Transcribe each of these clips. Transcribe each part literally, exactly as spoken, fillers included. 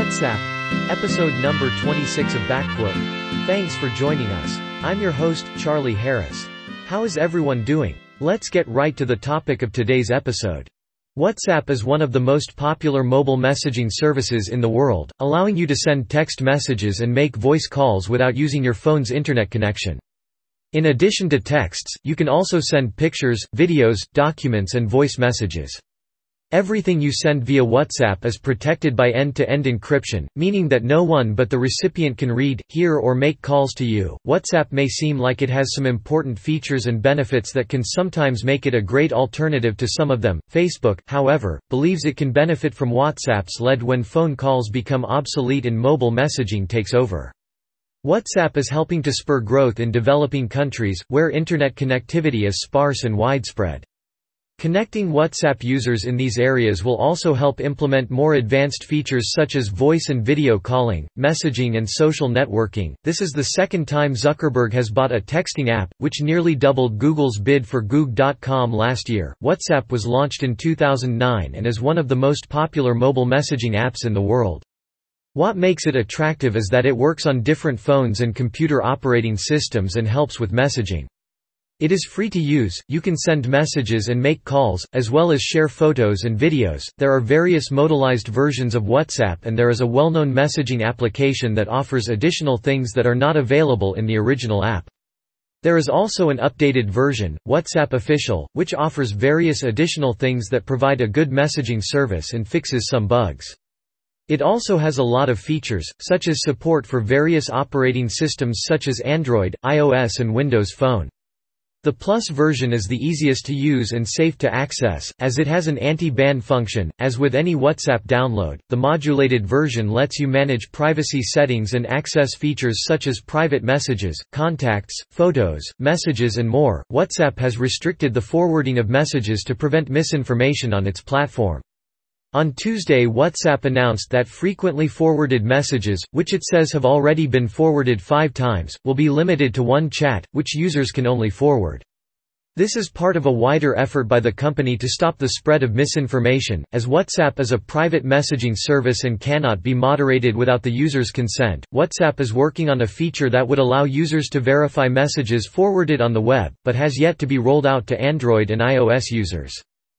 WhatsApp, episode number twenty-six of Backquote. Thanks for joining us. I'm your host, Charlie Harris. How is everyone doing? Let's get right to the topic of today's episode. WhatsApp is one of the most popular mobile messaging services in the world, allowing you to send text messages and make voice calls without using your phone's internet connection. In addition to texts, you can also send pictures, videos, documents and voice messages. Everything you send via WhatsApp is protected by end-to-end encryption, meaning that no one but the recipient can read, hear or make calls to you. WhatsApp may seem like it has some important features and benefits that can sometimes make it a great alternative to some of them. Facebook, however, believes it can benefit from WhatsApp's lead when phone calls become obsolete and mobile messaging takes over. WhatsApp is helping to spur growth in developing countries, where internet connectivity is sparse and widespread. Connecting WhatsApp users in these areas will also help implement more advanced features such as voice and video calling, messaging and social networking. This is the second time Zuckerberg has bought a texting app, which nearly doubled Google's bid for Goog dot com last year. WhatsApp was launched in two thousand nine and is one of the most popular mobile messaging apps in the world. What makes it attractive is that it works on different phones and computer operating systems and helps with messaging. It is free to use, you can send messages and make calls, as well as share photos and videos. There are various modalized versions of WhatsApp and there is a well-known messaging application that offers additional things that are not available in the original app. There is also an updated version, WhatsApp Official, which offers various additional things that provide a good messaging service and fixes some bugs. It also has a lot of features, such as support for various operating systems such as Android, iOS and Windows Phone. The Plus version is the easiest to use and safe to access, as it has an anti-ban function. As with any WhatsApp download, the modulated version lets you manage privacy settings and access features such as private messages, contacts, photos, messages and more. WhatsApp has restricted the forwarding of messages to prevent misinformation on its platform. On Tuesday, WhatsApp announced that frequently forwarded messages, which it says have already been forwarded five times, will be limited to one chat, which users can only forward. This is part of a wider effort by the company to stop the spread of misinformation, as WhatsApp is a private messaging service and cannot be moderated without the user's consent. WhatsApp is working on a feature that would allow users to verify messages forwarded on the web, but has yet to be rolled out to Android and iOS users.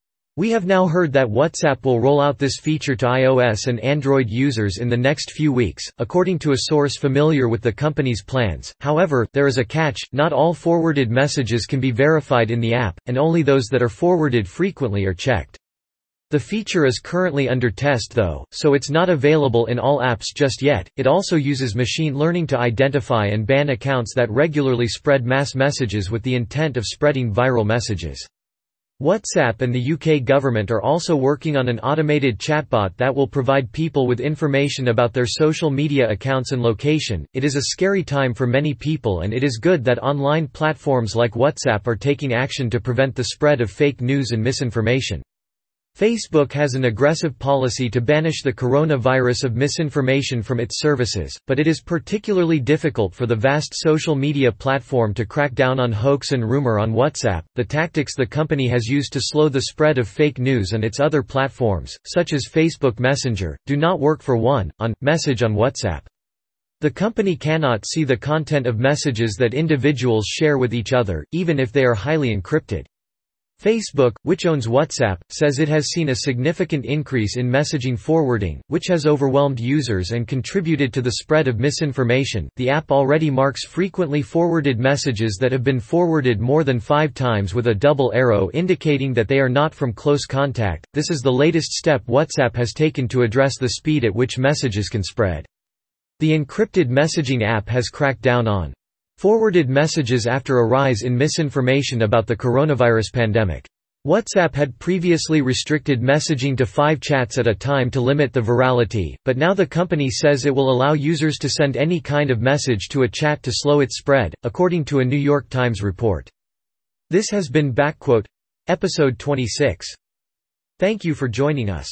We have now heard that WhatsApp will roll out this feature to iOS and Android users in the next few weeks, according to a source familiar with the company's plans. However, there is a catch: not all forwarded messages can be verified in the app, and only those that are forwarded frequently are checked. The feature is currently under test though, so it's not available in all apps just yet. It also uses machine learning to identify and ban accounts that regularly spread mass messages with the intent of spreading viral messages. WhatsApp and the U K government are also working on an automated chatbot that will provide people with information about their social media accounts and location. It is a scary time for many people, and it is good that online platforms like WhatsApp are taking action to prevent the spread of fake news and misinformation. Facebook has an aggressive policy to banish the coronavirus of misinformation from its services, but it is particularly difficult for the vast social media platform to crack down on hoax and rumor on WhatsApp. The tactics the company has used to slow the spread of fake news on its other platforms, such as Facebook Messenger, do not work for one on message on WhatsApp. The company cannot see the content of messages that individuals share with each other, even if they are highly encrypted. Facebook, which owns WhatsApp, says it has seen a significant increase in messaging forwarding, which has overwhelmed users and contributed to the spread of misinformation. The app already marks frequently forwarded messages that have been forwarded more than five times with a double arrow indicating that they are not from close contact. This is the latest step WhatsApp has taken to address the speed at which messages can spread. The encrypted messaging app has cracked down on forwarded messages after a rise in misinformation about the coronavirus pandemic. WhatsApp had previously restricted messaging to five chats at a time to limit the virality, but now the company says it will allow users to send any kind of message to a chat to slow its spread, according to a New York Times report. This has been Backquote, episode twenty-six. Thank you for joining us.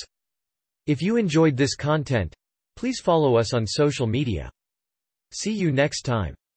If you enjoyed this content, please follow us on social media. See you next time.